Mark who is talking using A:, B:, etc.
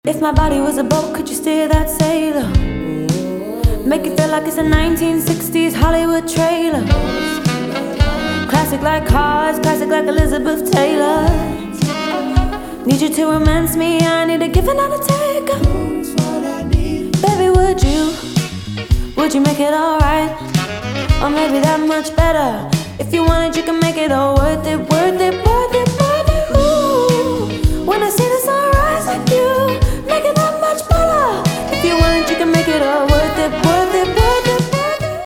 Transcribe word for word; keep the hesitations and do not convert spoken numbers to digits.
A: If my body was a boat, could you steer that sailor? Make it feel like it's a nineteen sixties Hollywood trailer. Classic like cars, classic like Elizabeth Taylor. Need you to romance me, I need a give and not a take. Baby, would you, would you make it alright? Or maybe that much better. If you want it, you can make it all worth it, worth it, worth it.